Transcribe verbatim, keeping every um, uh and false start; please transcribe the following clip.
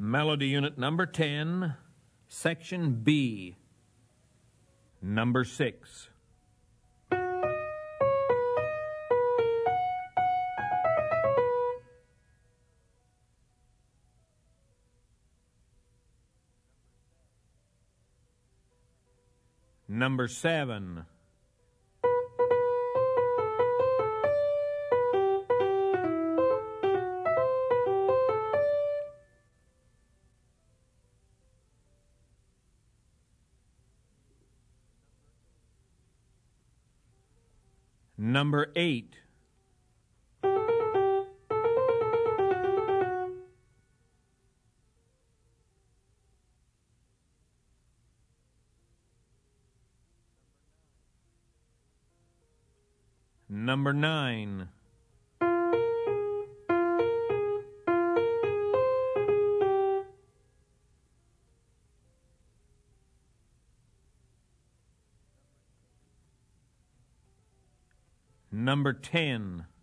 Melody Unit Number ten, Section B, Number six. Number seven. Number eight. Number nine. Number ten.